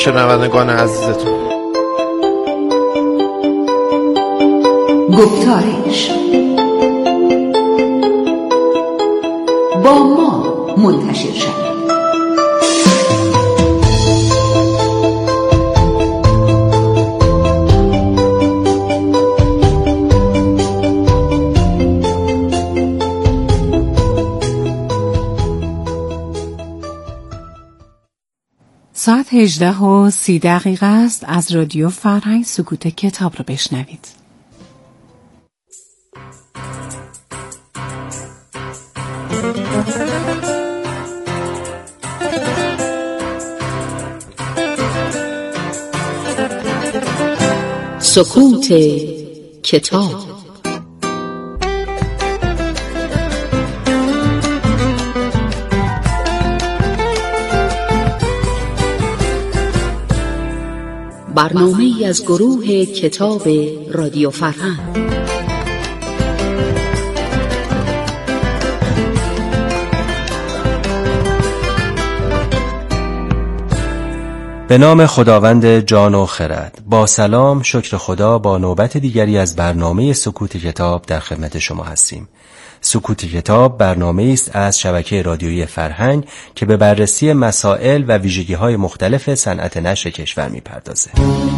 شنوندگان عزیزتون. گفتارش با ما منتشر شد. ساعت 18:30 است. از رادیو فرهنگ سکوت کتاب رو بشنوید. سکوت کتاب. برنامه‌ای از گروه کتاب رادیو فرهنگ. به نام خداوند جان و خرد. با سلام، شکر خدا، با نوبت دیگری از برنامه سکوت کتاب در خدمت شما هستیم. سکوت کتاب برنامه‌ای است از شبکه رادیویی فرهنگ که به بررسی مسائل و ویژگی‌های مختلف صنعت نشر کشور می‌پردازه.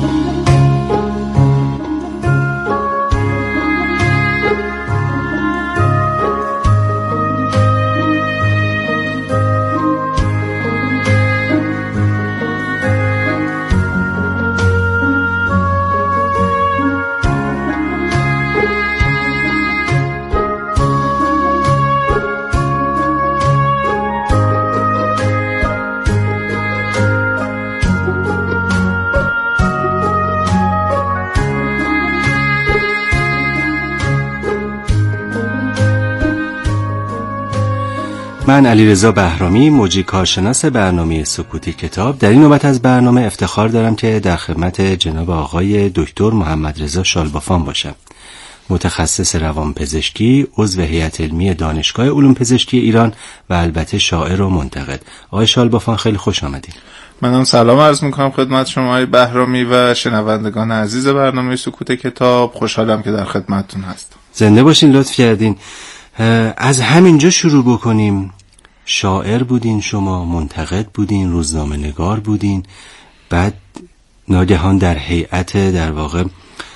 من علیرضا بهرامی، مجری کارشناس برنامه سکوت کتاب، در این نوبت از برنامه افتخار دارم که در خدمت جناب آقای دکتر محمد رضا شالبافان باشم. متخصص روانپزشکی، عضو هیئت علمی دانشگاه علوم پزشکی ایران و البته شاعر و منتقد. آقای شالبافان خیلی خوش آمدید. منم سلام عرض میکنم خدمت شما آقای بهرامی و شنوندگان عزیز برنامه سکوت کتاب. خوشحالم که در خدمتتون هستم. زنده باشین، لطف کردین. از همینجا شروع بکنیم. شاعر بودین شما، منتقد بودین، روزنامه نگار بودین، بعد ناگهان در هیئت در واقع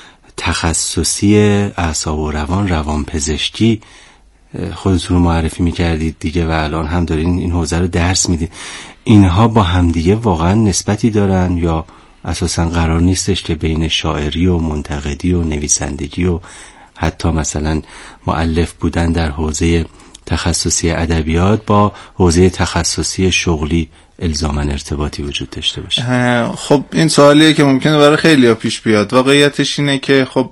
تخصصی اعصاب و روانپزشکی خودتون رو معرفی میکردید دیگه و الان هم دارین این حوزه رو درس میدین. اینها با همدیگه واقعا نسبتی دارن یا اساسا قرار نیستش که بین شاعری و منتقدی و نویسندگی و حتی مثلا مؤلف بودن در حوزه تخصصی ادبیات با حوزه تخصصی شغلی الزاماً ارتباطی وجود داشته باشه؟ خب این سوالیه که ممکنه برای خیلی‌ها پیش بیاد. واقعیتش اینه که خب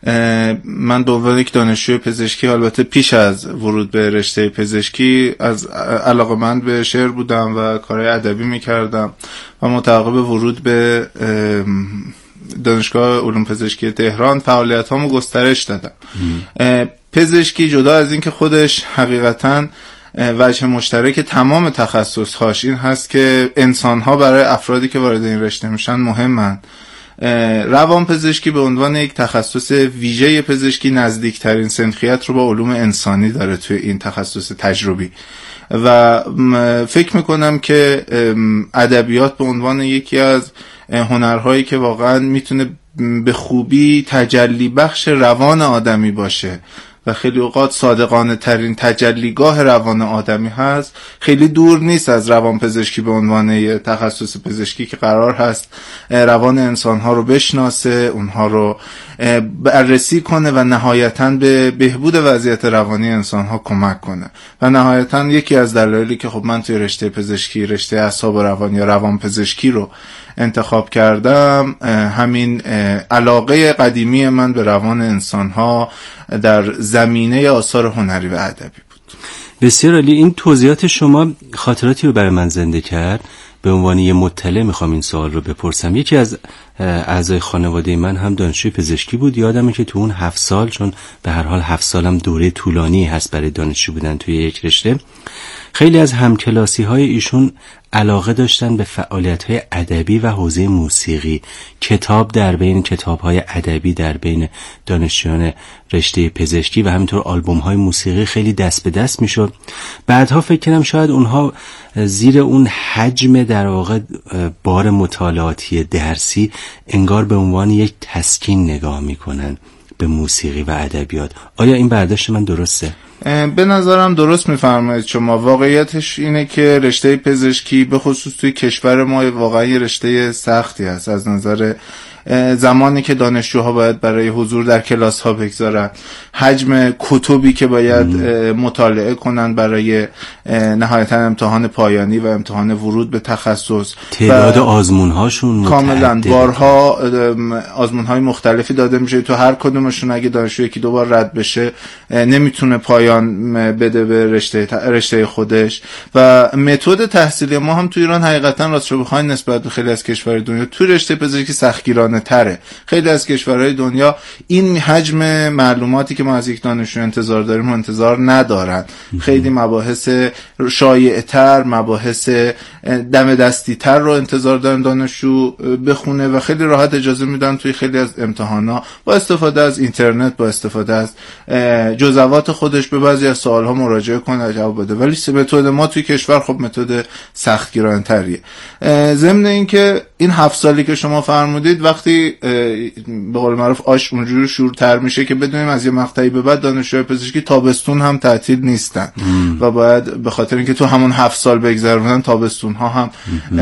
من به عنوان یک دانشجوی پزشکی، البته پیش از ورود به رشته پزشکی، از علاقه‌مند به شعر بودم و کارهای ادبی می‌کردم و متعاقب ورود به دانشگاه علوم پزشکی تهران فعالیت‌هامو گسترش دادم. پزشکی جدا از این که خودش حقیقتاً وجه مشترک تمام تخصص‌هاش این هست که انسان‌ها برای افرادی که وارد این رشته میشن مهمن. روان پزشکی به عنوان یک تخصص ویژه پزشکی نزدیکترین سنخیت رو با علوم انسانی داره توی این تخصص تجربی و فکر میکنم که ادبیات به عنوان یکی از هنرهایی که واقعا میتونه به خوبی تجلی بخش روان آدمی باشه و خیلی اوقات صادقانه ترین تجلیگاه روان آدمی هست، خیلی دور نیست از روان پزشکی به عنوان تخصص پزشکی که قرار هست روان انسانها رو بشناسه، اونها رو بررسی کنه و نهایتاً به بهبود وضعیت روانی انسانها کمک کنه. و نهایتاً یکی از دلایلی که خب من توی رشته پزشکی، رشته اعصاب و روان یا روان پزشکی رو انتخاب کردم، همین علاقه قدیمی من به روان انسانها در زمینه آثار هنری و ادبی بود. بسیار عالی. این توضیحات شما خاطراتی رو برای من زنده کرد. به عنوان یه مطلع میخوام این سوال رو بپرسم. یکی از اعضای خانواده من هم دانشجوی پزشکی بود. یادمه که تو اون 7 سال، چون به هر حال 7 سالم دوره طولانی هست برای دانشجو بودن توی یک رشته، خیلی از همکلاسی‌های ایشون علاقه داشتن به فعالیت‌های ادبی و حوزه موسیقی. کتاب‌های ادبی در بین دانشجویان رشته پزشکی و همینطور آلبوم‌های موسیقی خیلی دست به دست میشد. بعدها فکر کنم شاید اونها زیر اون حجم در واقع بار مطالعاتی درسی انگار به عنوان یک تسکین نگاه میکنن به موسیقی و ادبیات. آیا این برداشت من درسته؟ به نظرم درست میفرمایید شما. واقعیتش اینه که رشته پزشکی به خصوص توی کشور ما واقعا یه رشته سختی است از نظر زمانی که دانشجوها باید برای حضور در کلاس ها بگذارن، حجم کتبی که باید مطالعه کنن برای نهایتا امتحان پایانی و امتحان ورود به تخصص، تعداد آزمون هاشون کاملا بارها آزمون های مختلفی داده میشه. تو هر کدومشون اگه دانشجو یکی دو بار رد بشه نمیتونه پایان بده به رشته خودش. و متد تحصیلی ما هم تو ایران حقیقتا راستش بخواید نسبت به خیلی از کشورهای دنیا تو رشته پزشکی سختگیرانه تره. خیلی از کشورهای دنیا این حجم معلوماتی که ما از یک دانشجو انتظار داریم انتظار ندارن. خیلی مباحث شایع‌تر، مباحث دم دستی تر رو انتظار دارن دانشجو بخونه و خیلی راحت اجازه میدن توی خیلی از امتحانا با استفاده از اینترنت، با استفاده از جزئیات خودش به بعضی از سوالها مراجعه کنه و جواب بده. ولی متد ما توی کشور خب متد سختگیرانه‌تریه. ضمن اینکه این 7 سالی که شما فرمودید وقتی به قول معروف آش اونجوری شورتر میشه که بدونیم از یه مقطعی به بعد دانشجوی پزشکی تابستون هم تعطیل نیستن و باید به خاطر اینکه تو همون 7 سال بگذرونن تابستون ها هم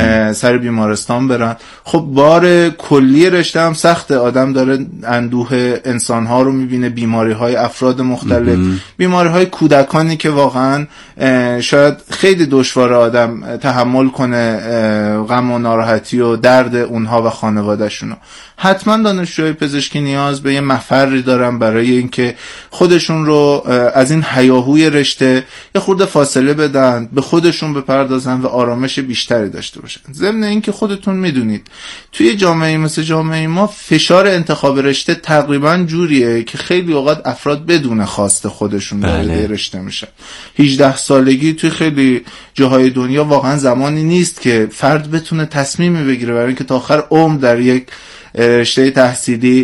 سر بیمارستان برن. خب بار کلی رشته هم سخته. آدم داره اندوه انسان ها رو میبینه، بیماری های افراد مختلف، بیماری های کودکانی که واقعا شاید خیلی دشوار آدم تحمل کنه غم و ناراحتی و درد اونها و خانواده‌شون. حتما دانشجوی پزشکی نیاز به یه مفری دارن برای اینکه خودشون رو از این هیاهوی رشته یه خورده فاصله بدن، به خودشون بپردازن و آرامش بیشتری داشته باشن. ضمن اینکه خودتون میدونید توی جامعه مثل جامعه ما فشار انتخاب رشته تقریبا جوریه که خیلی اوقات افراد بدون خواست خودشون وارد رشته میشن. 18 سالگی توی خیلی جاهای دنیا واقعا زمانی نیست که فرد بتونه تصمیمی بگیره برای اینکه تا آخر عمر در یک رشته تحصیلی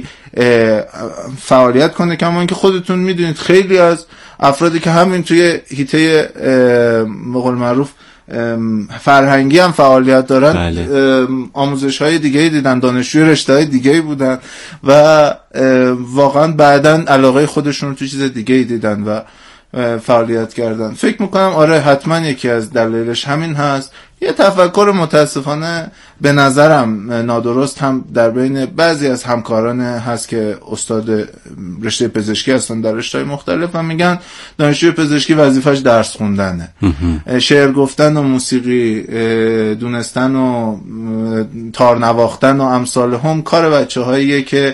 فعالیت کنه. کما اینکه خودتون میدونید خیلی از افرادی که همین توی حیطه به قول معروف فرهنگی هم فعالیت دارن آموزش های دیگه دیدن، دانشجوی رشته های دیگه بودن و واقعا بعدن علاقه خودشون رو تو چیز دیگه دیدن و فعالیت کردن. فکر میکنم آره حتما یکی از دلایلش همین هست. یه تفکر متاسفانه به نظرم نادرست هم در بین بعضی از همکاران هست که استاد رشته پزشکی هستن در رشته‌های مختلف و میگن دانشجوی پزشکی وظیفش درس خوندنه. شعر گفتن و موسیقی دونستن و تار نواختن و امثال هم کار بچه‌هاییه که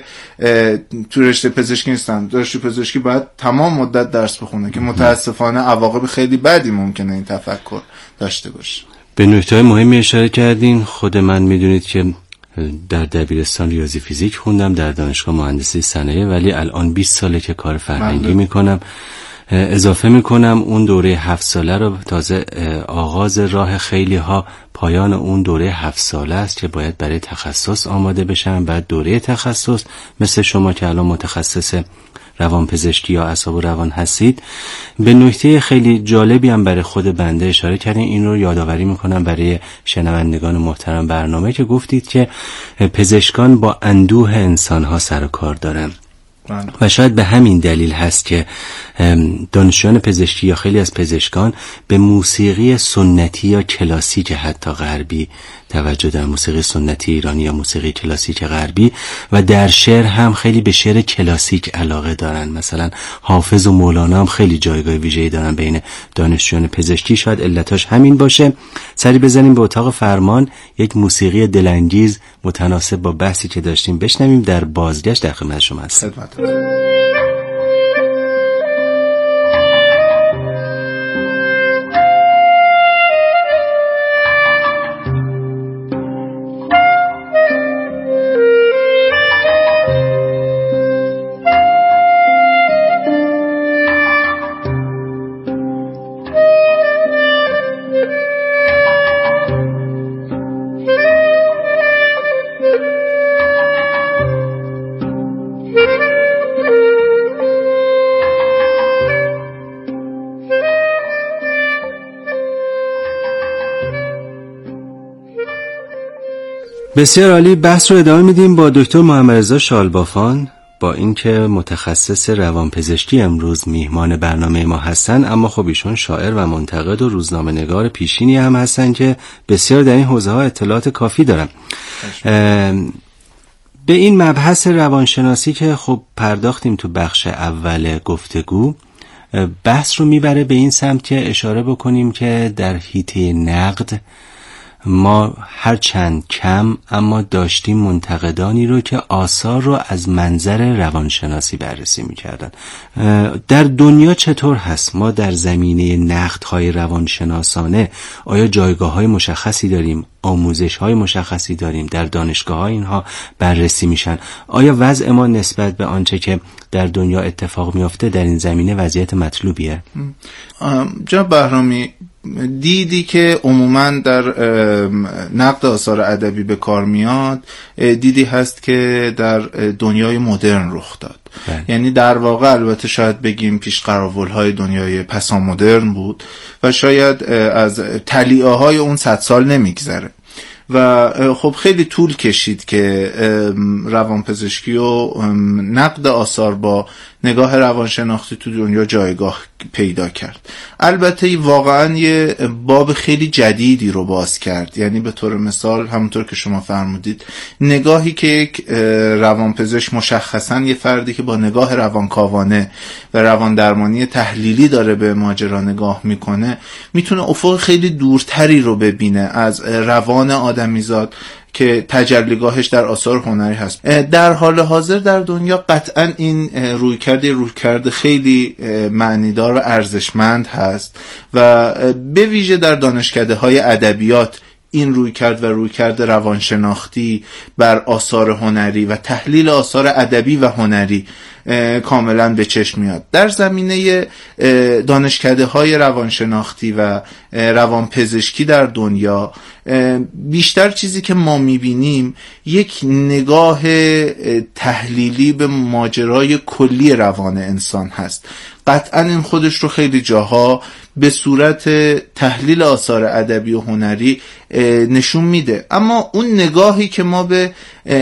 تو رشته پزشکی نیستن. رشته پزشکی باید تمام مدت درس بخونه که متاسفانه عواقب خیلی بدی ممکنه این تفکر داشته باشه. به نکته‌های مهمی اشاره کردین. خود من میدونید که در دبیرستان ریاضی فیزیک خوندم، در دانشگاه مهندسی صنایع، ولی الان 20 ساله که کار فرهنگی میکنم. اضافه میکنم اون دوره 7 ساله رو تازه آغاز راه خیلی ها پایان اون دوره 7 ساله است که باید برای تخصص آماده بشن. بعد دوره تخصص مثل شما که الان متخصص روانپزشکی یا اعصاب و روان هستید، به نکته خیلی جالبی هم برای خود بنده اشاره کردین. این رو یادآوری میکنم برای شنوندگان محترم برنامه که گفتید که پزشکان با اندوه انسانها سر و کار دارن و شاید به همین دلیل هست که دانشجویان پزشکی یا خیلی از پزشکان به موسیقی سنتی یا کلاسیک حتی غربی توجه دارن، موسیقی سنتی ایرانی یا موسیقی کلاسیک غربی، و در شعر هم خیلی به شعر کلاسیک علاقه دارن. مثلا حافظ و مولانا هم خیلی جایگاه ویژه‌ای دارن بین دانشجویان پزشکی. شاید علتاش همین باشه. سری بزنیم به اتاق فرمان، یک موسیقی دلانگیز متناسب با بحثی که داشتیم بشنویم. در بازگشت در خدمت شما هستم. بسیار عالی. بحث رو ادامه میدیم با دکتر محمدرضا شالبافان، با اینکه متخصص روانپزشکی امروز میهمان برنامه ما هستن، اما خب ایشون شاعر و منتقد و روزنامه نگار پیشینی هم هستن که بسیار در این حوزه ها اطلاعات کافی دارن. به این مبحث روانشناسی که خب پرداختیم تو بخش اول گفتگو، بحث رو میبره به این سمت که اشاره بکنیم که در حیطه نقد ما هرچند کم اما داشتیم منتقدانی رو که آثار رو از منظر روانشناسی بررسی میکردن. در دنیا چطور هست؟ ما در زمینه نقدهای روانشناسانه آیا جایگاه‌های مشخصی داریم؟ آموزش‌های مشخصی داریم؟ در دانشگاه‌ها اینها بررسی میشن؟ آیا وضع ما نسبت به آنچه که در دنیا اتفاق میفته در این زمینه وضعیت مطلوبیه؟ جناب بهرامی، دیدی که عموما در نقد آثار ادبی به کار میاد دیدی هست که در دنیای مدرن رخ داد. یعنی در واقع البته شاید بگیم پیش قراولهای دنیای پسا مدرن بود و شاید از تلیعه های اون 100 سال نمیگذره و خب خیلی طول کشید که روانپزشکی و نقد آثار با نگاه روانشناختی تو دنیا جایگاه پیدا کرد. البته واقعا یه باب خیلی جدیدی رو باز کرد. یعنی به طور مثال همونطور که شما فرمودید، نگاهی که یک روانپزشک مشخصا یه فردی که با نگاه روانکاوانه و رواندرمانی تحلیلی داره به ماجرا نگاه میکنه، میتونه افق خیلی دورتری رو ببینه از روان آدمیزاد که تجلیگاهش در آثار هنری هست. در حال حاضر در دنیا قطعا این رویکرد خیلی معنیدار و ارزشمند هست و به ویژه در دانشکده‌های ادبیات این رویکرد روانشناختی بر آثار هنری و تحلیل آثار ادبی و هنری کاملا به چشم میاد. در زمینه دانشکده‌های روانشناختی و روانپزشکی در دنیا بیشتر چیزی که ما میبینیم یک نگاه تحلیلی به ماجرای کلی روان انسان هست. قطعا این خودش رو خیلی جاها به صورت تحلیل آثار ادبی و هنری نشون میده، اما اون نگاهی که ما به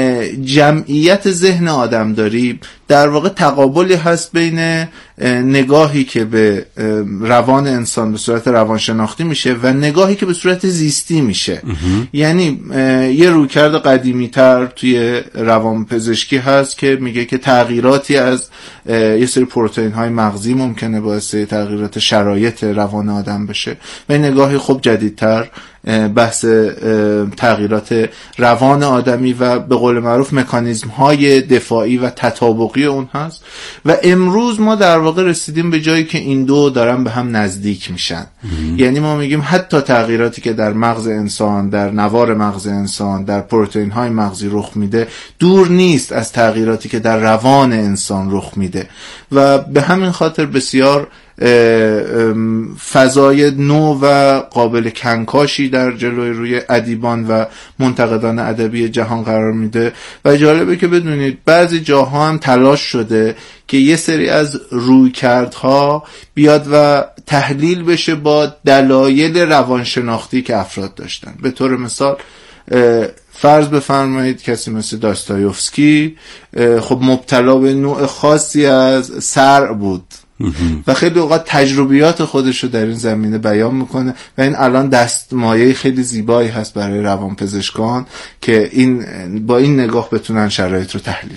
جمعیت ذهن آدم داریم در واقع تقابلی هست بین نگاهی که به روان انسان به صورت روانشناختی میشه و نگاهی که به صورت زیستی میشه. یعنی یه رویکرد قدیمی تر توی روانپزشکی هست که میگه که تغییراتی از یه سری پروتئین های مغزی ممکنه باعث تغییرات شرایط روان آدم بشه و این نگاهی خب جدیدتر بحث تغییرات روان آدمی و به قول معروف مکانیزم های دفاعی و تطابقی اون هست و امروز ما در واقع رسیدیم به جایی که این دو دارن به هم نزدیک میشن. یعنی ما میگیم حتی تغییراتی که در مغز انسان، در نوار مغز انسان، در پروتئین های مغزی رخ میده دور نیست از تغییراتی که در روان انسان رخ میده و به همین خاطر بسیار فضای نو و قابل کنکاشی در جلوی روی ادیبان و منتقدان ادبی جهان قرار میده و جالبه که بدونید بعضی جاها هم تلاش شده که یه سری از رویکردها بیاد و تحلیل بشه با دلایل روانشناختی که افراد داشتن. به طور مثال فرض بفرمایید کسی مثل داستایوفسکی خب مبتلا به نوع خاصی از صرع بود و خیلی اوقات تجربیات خودش رو در این زمینه بیان میکنه و این الان دستمایه خیلی زیبایی هست برای روانپزشکان که این با این نگاه بتونن شرایط رو تحلیل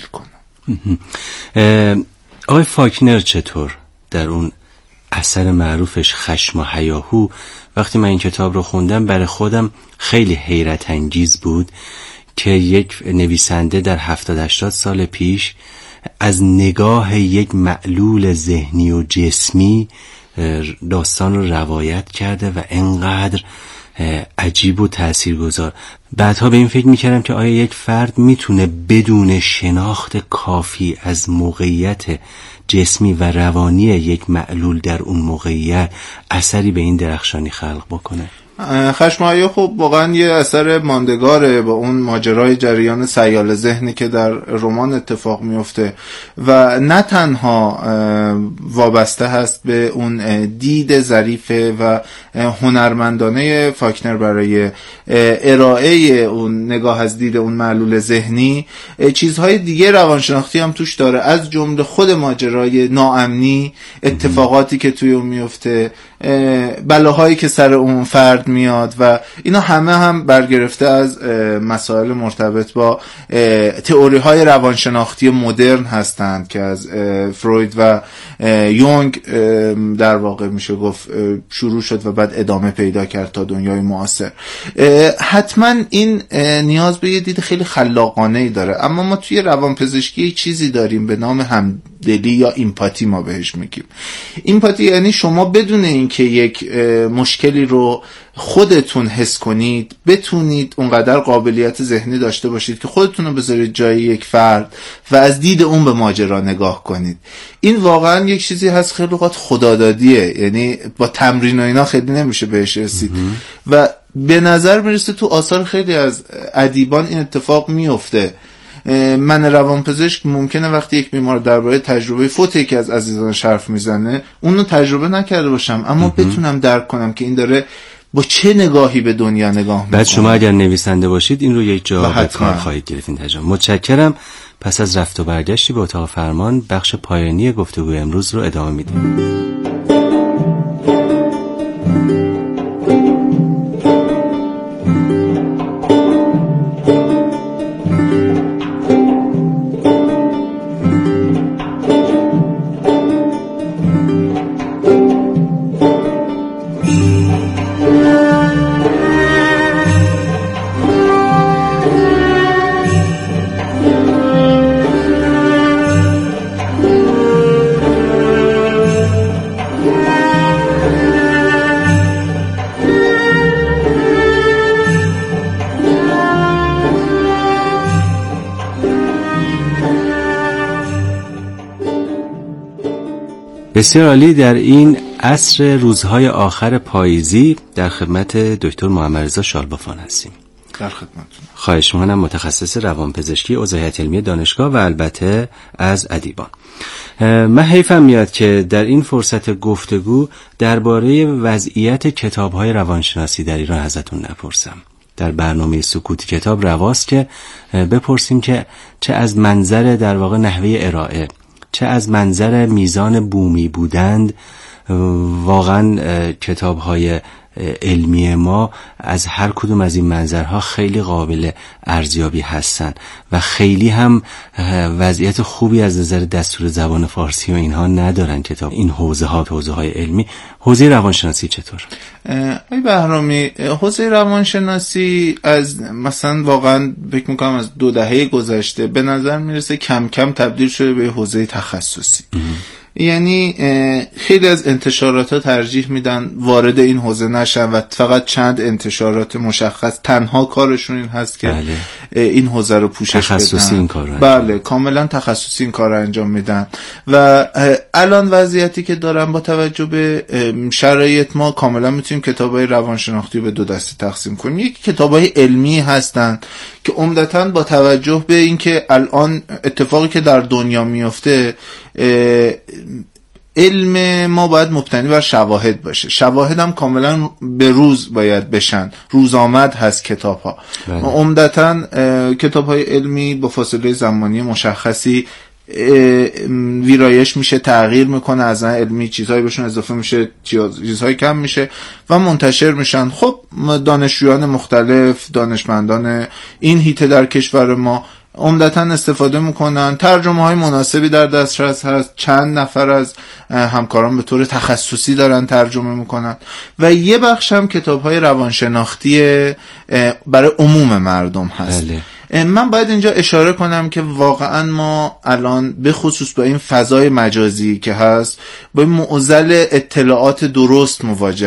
کنن. آقای فاکنر چطور در اون اثر معروفش خشم و هیاهو، وقتی من این کتاب رو خوندم برای خودم خیلی حیرت انگیز بود که یک نویسنده در 70-80 سال پیش از نگاه یک معلول ذهنی و جسمی داستان رو روایت کرده و انقدر عجیب و تاثیرگذار. بعدها به این فکر میکردم که آیا یک فرد میتونه بدون شناخت کافی از موقعیت جسمی و روانی یک معلول در اون موقعیت اثری به این درخشانی خلق بکنه؟ خشم آیا خب واقعا یه اثر ماندگاره با اون ماجرای جریان سیال ذهنی که در رمان اتفاق میفته و نه تنها وابسته هست به اون دید ظریفه و هنرمندانه فاکنر برای ارائه اون نگاه از دید اون معلول ذهنی، چیزهای دیگه روانشناختی هم توش داره، از جمله خود ماجرای ناامنی، اتفاقاتی که توی اون میفته، بلاهایی که سر اون فرد میاد و اینا همه هم برگرفته از مسائل مرتبط با تئوری های روانشناختی مدرن هستند که از فروید و یونگ در واقع میشه گفت شروع شد و بعد ادامه پیدا کرد تا دنیای معاصر. حتما این نیاز به یه دید خیلی خلاقانه‌ای داره، اما ما توی روانپزشکی چیزی داریم به نام همدلی یا ایمپاتی، ما بهش میگیم. ایمپاتی یعنی شما بدون اینکه یک مشکلی رو خودتون حس کنید بتونید اونقدر قابلیت ذهنی داشته باشید که خودتون رو بذارید جای یک فرد و از دید اون به ماجرا نگاه کنید. این واقعا یک چیزی هست خیلی اوقات خدادادیه، یعنی با تمرین و اینا خیلی نمیشه بهش رسید و به نظر میرسه تو آثار خیلی از ادیبان این اتفاق میفته. من روانپزشک ممکنه وقتی یک بیمار درباره تجربه فوت یکی از عزیزانش حرف میزنه اونو تجربه نکرده باشم، اما بتونم درک کنم که این داره با چه نگاهی به دنیا نگاه میکنه. بعد شما اگر نویسنده باشید این رو یک جا به کار خواهید گرفت این تجربه. متشکرم. پس از رفت و برگشتی به اتاق فرمان بخش پایانی گفتگوی امروز رو ادامه میدیم. بسیار عالی. در این عصر روزهای آخر پاییزی در خدمت دکتر محمدرضا شالبافان هستیم. در خدمتتون. خواهش می‌کنم. متخصص روانپزشکی عضویت علمی دانشگاه و البته از ادیبان. من حیفم میاد که در این فرصت گفتگو درباره وضعیت کتاب‌های روانشناسی در ایران ازتون نپرسم. در برنامه سکوت کتاب رواست که بپرسیم که چه از منظر در واقع نحوه ارائه، چه از منظر میزان بومی بودند، واقعا کتاب‌های علمی ما از هر کدوم از این منظرها خیلی قابل ارزیابی هستن و خیلی هم وضعیت خوبی از نظر دستور زبان فارسی و اینها ندارن کتاب این حوزه‌های علمی. حوزه روانشناسی چطور؟ ای بهرامی، حوزه روانشناسی از مثلا واقعا فکر می‌کنم از 2 دهه گذشته به نظر میرسه کم کم تبدیل شده به حوزه تخصصی. یعنی خیلی از انتشارات ها ترجیح میدن وارد این حوزه نشن و فقط چند انتشارات مشخص تنها کارشون این هست که این حوزه رو پوشش بدن. تخصصی این کار رو بله، کاملا تخصصی این کار رو انجام میدن و الان وضعیتی که دارن با توجه به شرایط ما کاملا میتونیم کتابای روانشناختی رو به 2 دسته تقسیم کنیم. یکی کتابای علمی هستن که عمدتاً با توجه به اینکه الان اتفاقی که در دنیا میفته علم ما باید مبتنی بر شواهد باشه. شواهد هم کاملا به روز باید بشن، روزآمد هست کتاب ها. عمدتاً کتاب های علمی با فاصله زمانی مشخصی ویرایش میشه، تغییر میکنه، از نظر علمی چیزهایی بهشون اضافه میشه، چیزهایی کم میشه و منتشر میشن. خب دانشجویان مختلف، دانشمندان این حیطه در کشور ما عمدتاً استفاده میکنن. ترجمه های مناسبی در دسترس هست، چند نفر از همکاران به طور تخصصی دارن ترجمه میکنن و یه بخش هم کتاب های روانشناختی برای عموم مردم هست. من باید اینجا اشاره کنم که واقعا ما الان به خصوص با این فضای مجازی که هست با این معضل اطلاعات درست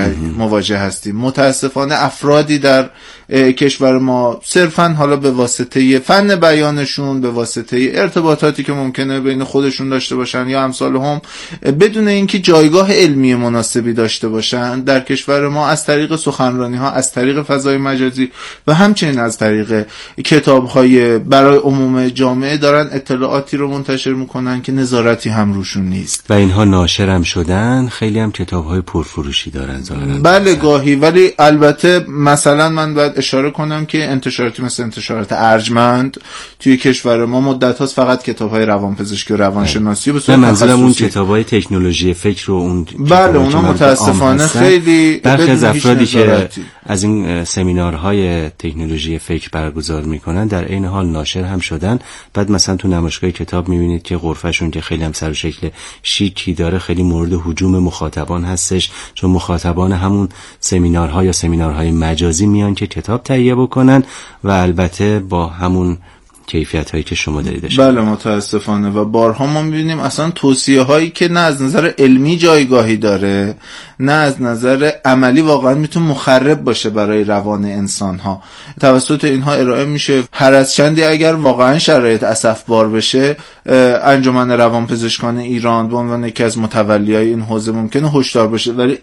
مواجه هستیم. متاسفانه افرادی در کشور ما صرفا حالا به واسطه فن بیانشون، به واسطه ارتباطاتی که ممکنه بین خودشون داشته باشن یا امثال هم، بدون اینکه جایگاه علمی مناسبی داشته باشن در کشور ما، از طریق سخنرانی ها، از طریق فضای مجازی و همچنین از طریق کتاب های برای عموم جامعه دارن اطلاعاتی رو منتشر میکنن که نظارتی هم روشون نیست و اینها ناشر هم شدن. خیلی هم کتاب های پرفروشی دارن ظاهرا. بله گاهی، ولی البته مثلا من باید اشاره کنم که انتشاراتی مثل انتشارات ارجمند توی کشور ما مدت هاست فقط کتاب های روانپزشکی و روانشناسی به صورت تخصصی. اون کتاب های تکنولوژی فکر و اون بله اونا متاسفانه خیلی برخی از افرادی که از این سمینارهای تکنولوژی فکر برگزار میکنن در این حال ناشر هم شدن. بعد مثلا تو نمایشگاه کتاب میبینید که غرفهشون که خیلی هم سر و شکل شیکی داره خیلی مورد هجوم مخاطبان هستش، چون مخاطبان همون سمینارها یا سمینارهای مجازی میان که کتاب تهیه بکنن و البته با همون کیفیت هایی که شما دارید. بله متاسفانه. و بارها ما میبینیم اصلا توصیه هایی که نه از نظر علمی جایگاهی داره نه از نظر عملی واقعا میتونه مخرب باشه برای روان انسان ها، توسط اینها ارائه میشه. هر از چندی اگر واقعا شرایط اسفبار بشه، انجمن روانپزشکان ایران به عنوان یکی از متولیای این حوزه ممکنه هشدار بشه، ولی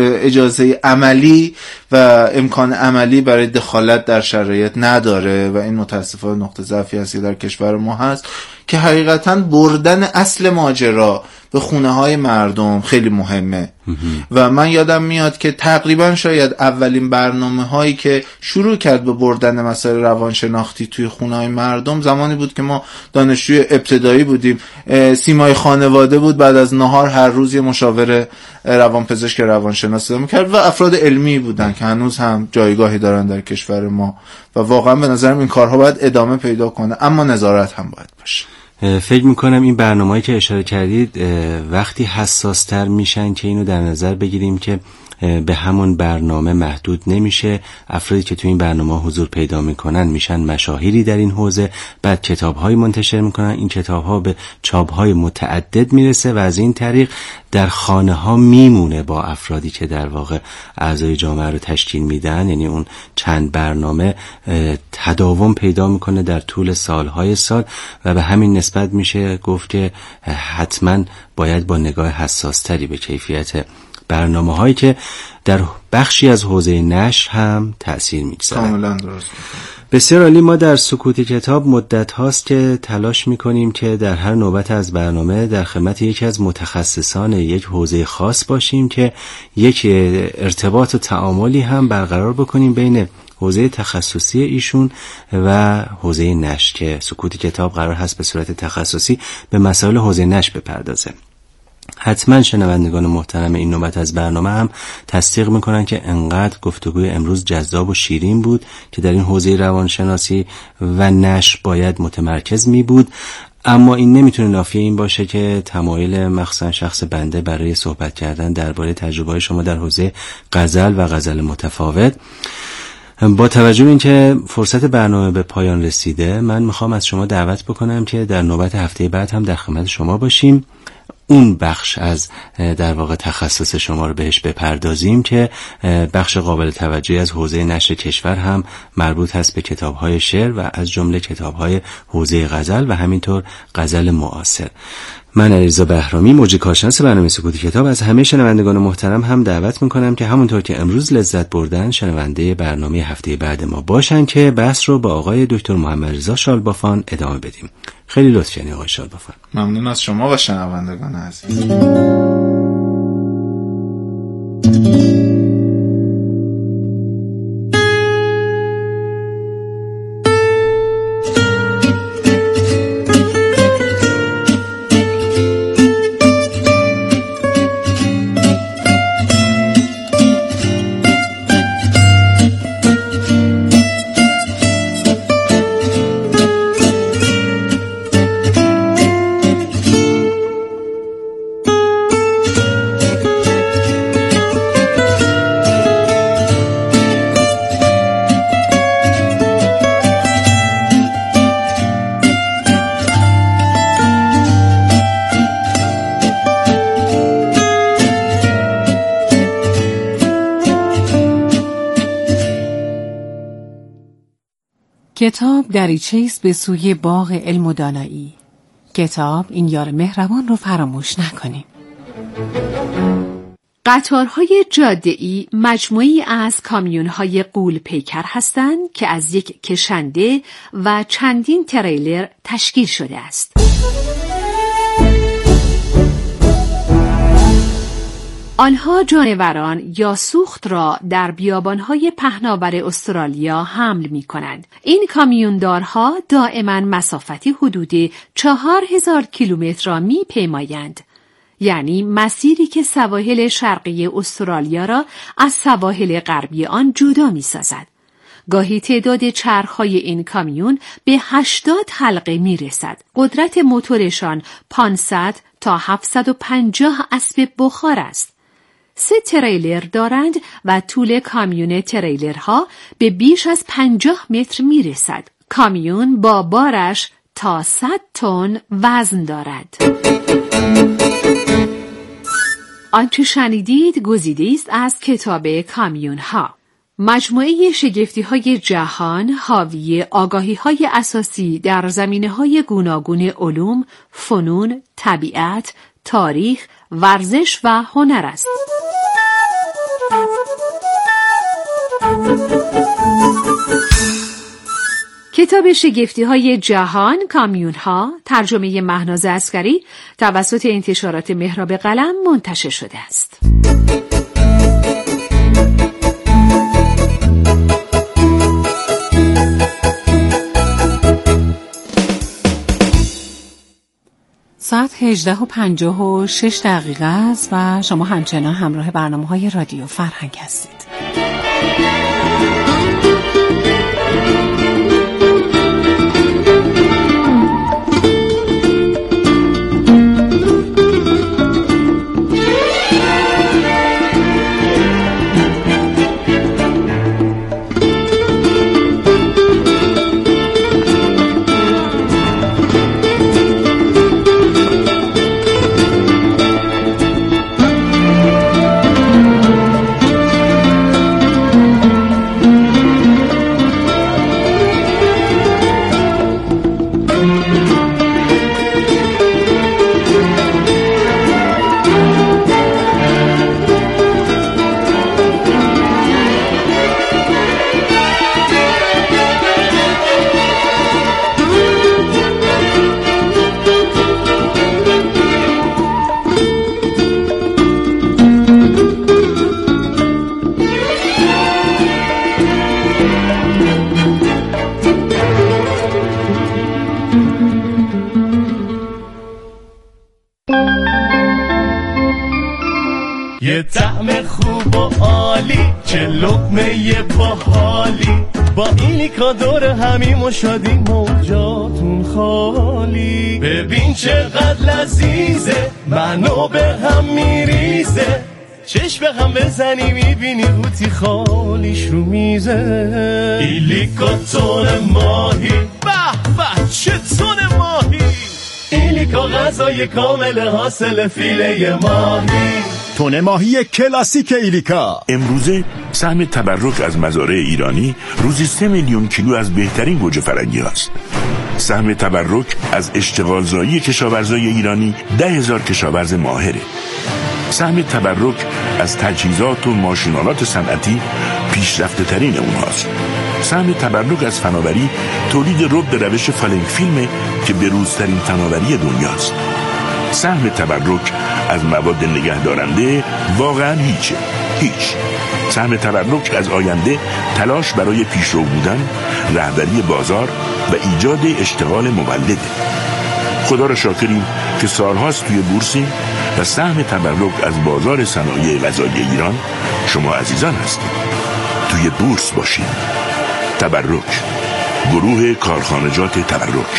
اجازه عملی و امکان عملی برای دخالت در شرایط نداره و این متاسفانه نقطه ضعفی هست در کشور ما هست که حقیقتاً بردن اصل ماجرا به خونه های مردم خیلی مهمه. و من یادم میاد که تقریبا شاید اولین برنامه هایی که شروع کرد به بردن مسائل روانشناختی توی خونه های مردم زمانی بود که ما دانشجوی ابتدایی بودیم. سیمای خانواده بود، بعد از نهار هر روز یه مشاور روانپزشک روانشناس میکرد و افراد علمی بودن که هنوز هم جایگاهی دارن در کشور ما و واقعا به نظرم این کارها باید ادامه پیدا کنه، اما نظارت هم باید باشه. فکر میکنم این برنامه‌ای که اشاره کردید وقتی حساس‌تر میشن که اینو در نظر بگیریم که به همون برنامه محدود نمیشه. افرادی که تو این برنامه حضور پیدا میکنن میشن مشاهیری در این حوزه، بعد کتاب‌های منتشر میکنن، این کتاب‌ها به چاپ‌های متعدد میرسه و از این طریق در خانه‌ها میمونه با افرادی که در واقع اعضای جامعه رو تشکیل میدن. یعنی اون چند برنامه تداوم پیدا میکنه در طول سالهای سال و به همین نسبت میشه گفت که حتما باید با نگاه حساس‌تری به کیفیت برنامه هایی که در بخشی از حوزه نشر هم تأثیر میگذاره. کاملا درست. بسیار عالی. ما در سکوت کتاب مدت هاست که تلاش میکنیم که در هر نوبت از برنامه در خدمت یکی از متخصصان یک حوزه خاص باشیم که یک ارتباط و تعاملی هم برقرار بکنیم بین حوزه تخصصی ایشون و حوزه نشر، که سکوت کتاب قرار هست به صورت تخصصی به مسائل حوزه نشر بپردازه. حتما شنوندگان محترم این نوبت از برنامه هم تصدیق میکنن که انقدر گفتگوی امروز جذاب و شیرین بود که در این حوزه روانشناسی و نشر باید متمرکز می بود، اما این نمیتونه نافی این باشه که تمایل مخصوصا شخص بنده برای صحبت کردن درباره تجربه شما در حوزه غزل و غزل متفاوت. با توجه به اینکه فرصت برنامه به پایان رسیده، من میخوام از شما دعوت بکنم که در نوبت هفته بعد هم در خدمت شما باشیم، اون بخش از در واقع تخصص شما رو بهش بپردازیم که بخش قابل توجهی از حوزه نشر کشور هم مربوط هست به کتاب‌های شعر و از جمله کتاب‌های حوزه غزل و همینطور غزل معاصر. من علیرضا بهرامی، مجری کارشناس برنامه سکوت کتاب، از همه شنوندگان محترم هم دعوت میکنم که همونطور که امروز لذت بردن شنونده برنامه هفته بعد ما باشن که بحث رو با آقای دکتر محمد رضا شالبافان ادامه بدیم. خیلی لطف کردین آقای شالبافان. ممنون از شما و شنوندگان عزیز. کتاب دریچه‌ایست به سوی باغ علم و دانایی. کتاب این یار مهربان رو فراموش نکنیم. قطارهای جاده‌ای مجموعی از کامیون‌های غول پیکر هستند که از یک کشنده و چندین تریلر تشکیل شده است. آنها جانوران یا سوخت را در بیابان‌های پهناور استرالیا حمل می‌کنند. این کامیوندارها دائما مسافتی حدود 4000 کیلومتر را می‌پیمایند. یعنی مسیری که سواحل شرقی استرالیا را از سواحل غربی آن جدا می‌سازد. گاهی تعداد چرخ‌های این کامیون به 80 حلقه می‌رسد. قدرت موتورشان 500 تا 750 اسب بخار است. 3 تریلر دارند و طول کامیون تریلرها به بیش از 50 متر می‌رسد. کامیون با بارش تا 100 تن وزن دارد. آنچه شنیدید گزیده است از کتاب کامیون ها. مجموعه شگفتی های جهان حاوی آگاهی های اساسی در زمینه های گوناگون علوم، فنون، طبیعت، تاریخ، ورزش و هنر است. کتاب شگفتی‌های جهان کامیون‌ها ترجمه مهناز عسکری توسط انتشارات مهراب قلم منتشر شده است. ساعت 18:56 است و شما همچنان همراه برنامه‌های رادیو فرهنگ هستید. یه طعم خوب و عالی، چه لقمه باحالی، با ایلیکا دور همیم و شادیم موجاتون خالی. ببین چقدر لذیذه، منو به هم میریزه، چشم به هم بزنی میبینی قوطی خالیش رو میزه. ایلیکا تون ماهی، به به چه تون ماهی، ایلیکا غذای کامل حاصل فیله ماهی. تون ماهی کلاسیک ایلیکا. امروزه سهم تبرک از مزارع ایرانی روزی 3 میلیون کیلو از بهترین گوجه فرنگی هست. سهم تبرک از اشتغالزایی کشاورزای ایرانی 10,000 کشاورز ماهره. سهم تبرک از تجهیزات و ماشینالات صنعتی پیشرفته ترین اونهاست. سهم تبرک از فناوری تولید رب به روش فالنگ فیلمه که بروزترین فناوری دنیاست. سهم تبرک از مواد نگهدارنده واقعا هیچ. سهم تبرک از آینده تلاش برای پیشرو بودن، رهبری بازار و ایجاد اشتغال مولده. خدا را شاکریم که سالهاست توی بورسیم و سهم تبرک از بازار صنایع غذایی ایران شما عزیزان هستید. توی بورس باشید. تبرک، گروه کارخانجات تبرک.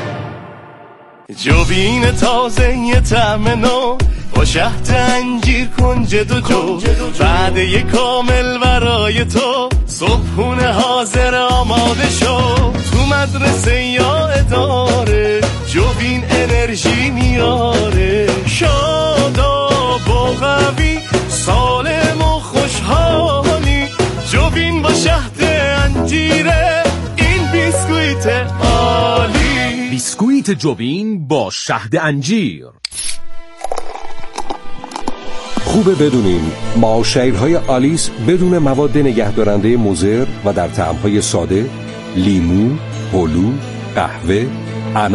جوین تازه یه طعم نو با شهد انجیر کنج دو وعده کامل برای تو، صبحونه حاضر آماده شو. تو مدرسه یا اداره جوین انرژی میاره، شاداب و قوی، سالم و خوشحالی. جوین با شهد انجیره، این بیسکویت بیسکویت جوبین با شهد انجیر. خوبه بدونین معاشرهای آلیس بدون مواد نگهدارنده مضر و در طعم‌های ساده، لیمو، هلو، قهوه